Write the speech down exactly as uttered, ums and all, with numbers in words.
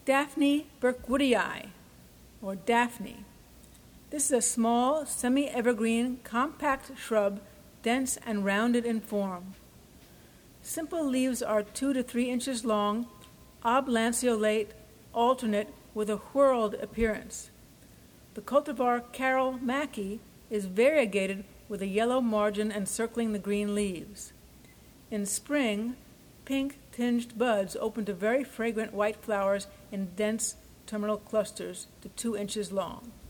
Daphne Burkwoodii, or Daphne. This is a small, semi-evergreen, compact shrub, dense and rounded in form. Simple leaves are two to three inches long, oblanceolate, alternate, with a whorled appearance. The cultivar Carol Mackey is variegated with a yellow margin encircling the green leaves. In spring, pink-tinged buds open to very fragrant white flowers in dense terminal clusters to two inches long.